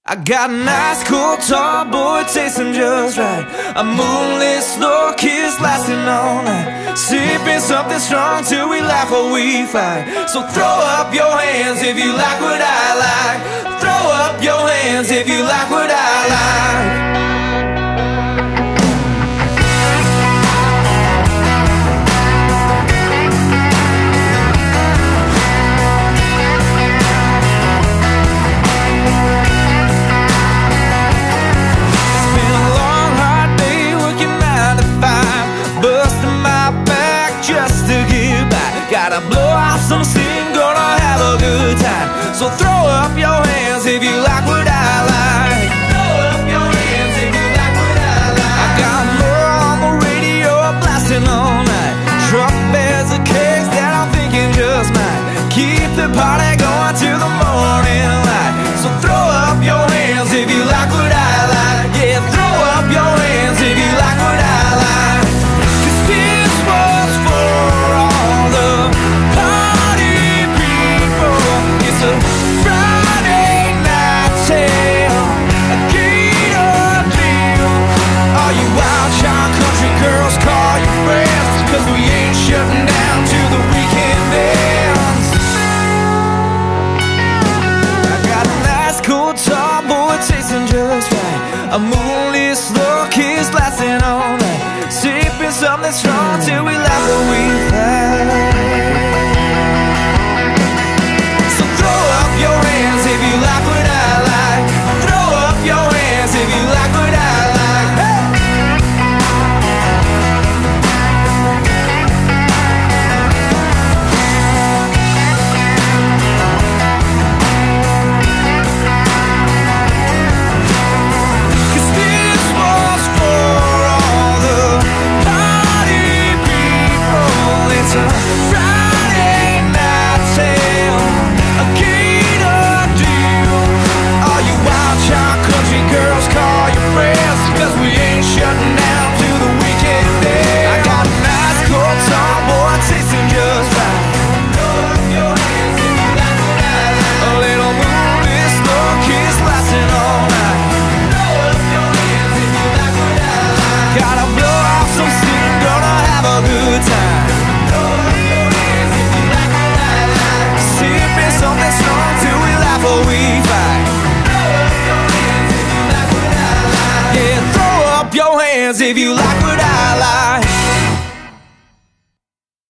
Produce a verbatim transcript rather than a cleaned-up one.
I got a nice, cool, tall boy tasting just right. A moonlit slow kiss lasting all night. Sipping something strong till we laugh or we fight. So throw up your hands if you like what I like. Throw up your hands if you like what I like. Gotta blow off some steam, gonna have a good time. So throw up your hands if you like what I like. Throw up your hands if you like what I like. I got more on the radio blasting all night. Truck beds of cakes that I'm thinking just might keep the party going till the morning light. So throw up your hands if you like what I like. Yeah, throw up your hands if you like what I like. 'Cause this was for all the party people. It's a Friday night sale, a gator deal. All you wild child country girls, call your friends, 'cause we ain't shutting down till the weekend ends. I got a nice cool tall boy tasting just right. A moonlit slow kiss lasting all night. Sipping something strong till we laugh or we fight. So throw up your hands if you like what I like. Throw up your hands if you like what I like. Hey! If you like